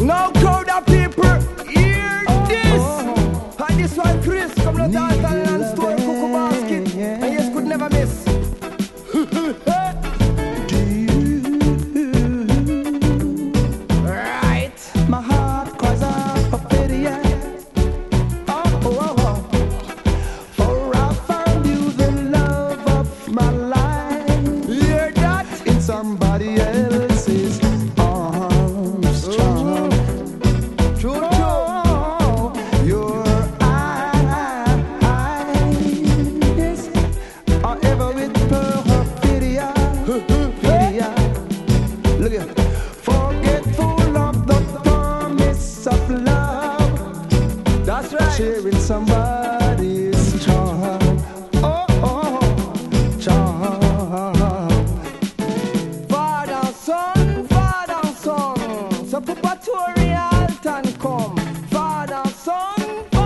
Now crowd of people, hear this. And this one Chris, come to dance and store Cocoa Basket. And yes, could never miss. Right. My heart cries out for pity. For I found you the love of my life. Hear that? In somebody else's arms. True. Your eyes are ever with perfidia. Look here. Forgetful of the promise of love. That's right. Sharing somebody's charm. Charm. Father, son. So Papa Tory Alton come. Father, son.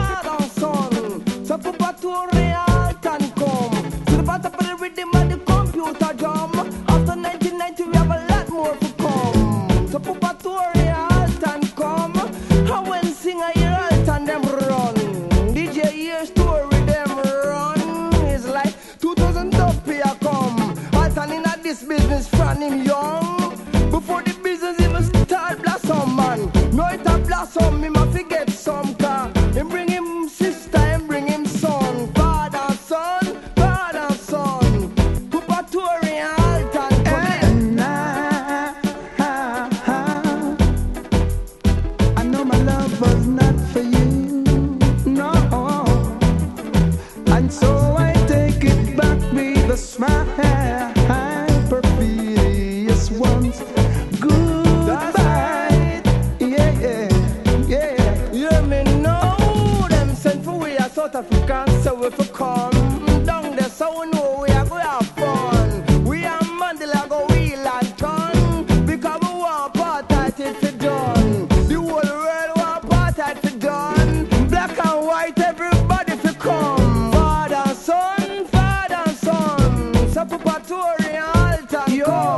So Papa Tory Alton come. To the bottom of the rhythm of the computer drum. After 1990 we have a lot more to come. So Papa Tory Alton come. And when singer hear Alton them run. DJ hear story them run. It's like 2000 up here come. Alton in a this business from him young. Before the business even start blossom man. No it a blossom, him a forget some car. Him bring him sister, him bring him son. Father, son. Papa Tory Alton come. And I know my love was not for you, no. And so I take it back with a smile, perfidious ones. Goodbye, yeah. You me know them sent for we are South Africans, so if we come down there, so we know we are going to have fun. We are Mandela go wheel and turn, because we want apartheid if it done. The whole world want apartheid if it done. Black and white, everybody if it come. Father, son, so Papa Tory Alton come.